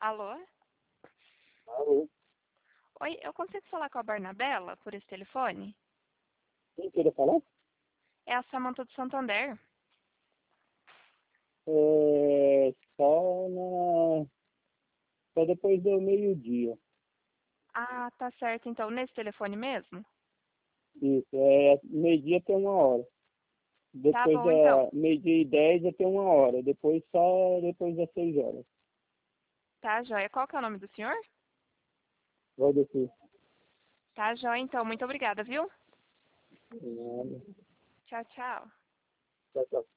Alô? Alô? Oi, eu consigo falar com a Barnabela por esse telefone? Quem queria falar? É a Samanta do Santander. Só depois do meio-dia. Ah, tá certo. Então, nesse telefone mesmo? Isso, meio-dia até 1 hora. Tá Depois bom, então. da meio-dia e 10 até 1 hora. Depois só depois das 6 horas. Tá, joia. Qual que é o nome do senhor? Vai descer. Tá, joia. Então, muito obrigada, viu? Nada. Tchau, tchau. Tchau, tchau.